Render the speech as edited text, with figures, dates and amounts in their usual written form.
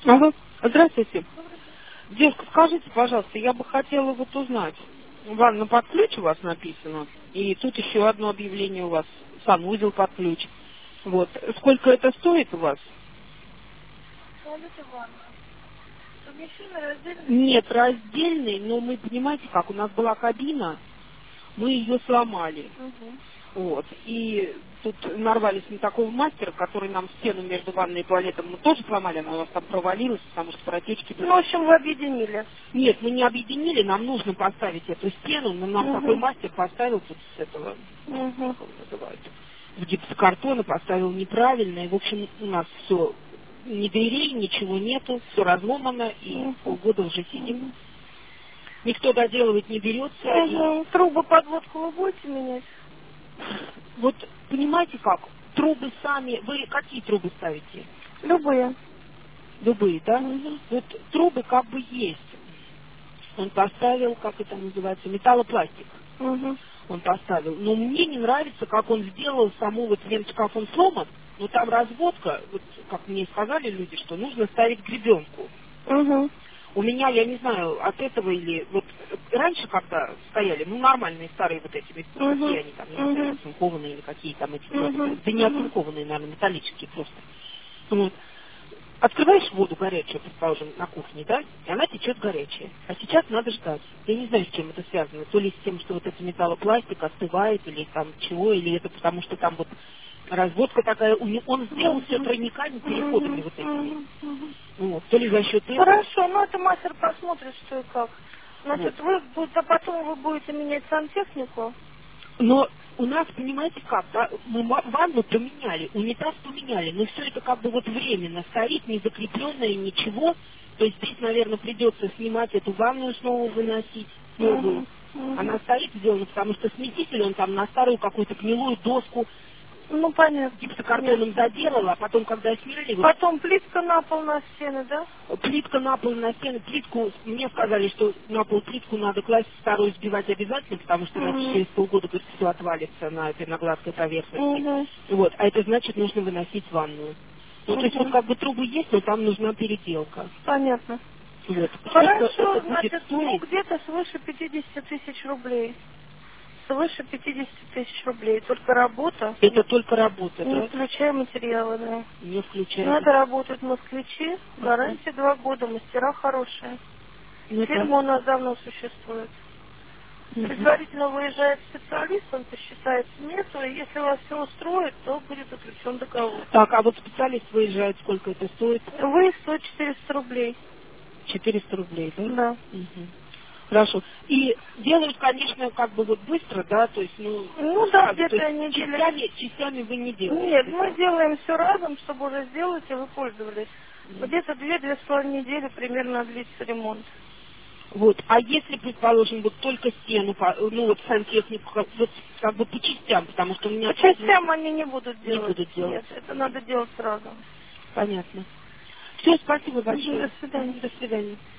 Алло, здравствуйте. Девушка, скажите, пожалуйста, я бы хотела вот узнать. Ванна под ключ у вас написано, и тут еще одно объявление у вас, санузел под ключ. Вот. Сколько это стоит у вас? Туалет и ванна. Помещение раздельное? Нет, раздельный, но мы, понимаете как, у нас была кабина, мы ее сломали. Угу. Вот. И тут нарвались на такого мастера, который нам стену между ванной и туалетом мы тоже сломали, она у нас там провалилась, потому что протечки были. Ну, в общем, вы объединили. Нет, мы не объединили, нам нужно поставить эту стену, но нам такой Угу. мастер поставил тут с этого, Угу. как его называют, в гипсокартона, поставил неправильно, и в общем у нас все, ни дверей, ничего нету, все разломано, и полгода уже сидим. Никто доделывать не берется, и Угу. Трубы подводку вы будете менять? вот понимаете как, трубы сами, вы какие трубы ставите? Любые. Любые, да? Угу. Вот трубы как бы есть. Он поставил, как это называется, металлопластик. Угу. Он поставил. Но мне не нравится, как он сделал саму вот вентшкаф, он сломан, но там разводка, вот как мне сказали люди, что нужно ставить гребенку. Угу. У меня, я не знаю, от этого или вот раньше, когда стояли, ну нормальные старые вот эти, ведь какие они там, я не знаю, оцинкованные или какие там эти трубы, да не оцинкованные, наверное, металлические просто. Вот. Открываешь воду горячую, предположим, на кухне, да, и она течет горячая. А сейчас надо ждать. Я не знаю, с чем это связано. То ли с тем, что вот этот металлопластик остывает, или там чего, или это потому, что там вот разводка такая, он сделал все тройниками, переходами вот этими. Вот. То ли за счет этого. Хорошо, ну это мастер посмотрит, что и как. Вот. Значит, а потом вы будете менять сантехнику? Но у нас, понимаете как, да, мы ванну поменяли, унитаз поменяли, но все это как бы вот временно стоит, не закрепленное, ничего. То есть здесь, наверное, придется снимать эту ванную снова, выносить новую. Она стоит сделана, потому что смеситель он там на старую какую-то гнилую доску Ну, понятно. гипсокартоном заделал, а потом, когда сняли, вот, Потом плитка на пол, на стены, да? плитка на пол, на стены, плитку, мне сказали, что на пол плитку надо класть, старую сбивать обязательно, потому что иначе через полгода, говорит, все отвалится на этой на гладкой поверхности. Вот, а это значит, нужно выносить ванную. Ну, то есть вот как бы трубы есть, но там нужна переделка. Понятно. Вот. Сколько Хорошо, это будет значит, ну стоить? где-то свыше 50 тысяч рублей. Свыше 50 тысяч рублей. Только работа, Это только работа, не да? включая материалы, да. Не включая. Надо работать москвичи, гарантия 2 года, мастера хорошие. Ну, Фирма у нас давно существует. Предварительно выезжает специалист, он посчитает смету, и если вас все устроит, то будет заключен договор. Так, а вот специалист выезжает, сколько это стоит? Выезд стоит 400 рублей. 400 рублей, да? Да. Мгм. Хорошо. И делают, конечно, как бы вот быстро, да, то есть, ну, Ну да, сразу, то где-то есть неделя. частями вы не делаете. Нет, мы да? делаем все разом, чтобы уже сделать, и вы пользовались. Где-то 2-2,5 недели примерно длится ремонт. Вот. А если, предположим, вот только стену, ну вот сантехнику, вот как бы по частям, потому что у меня... По частям они не будут Не делать. будут делать. Нет, это надо делать сразу. Понятно. Все, спасибо большое. До свидания. До свидания.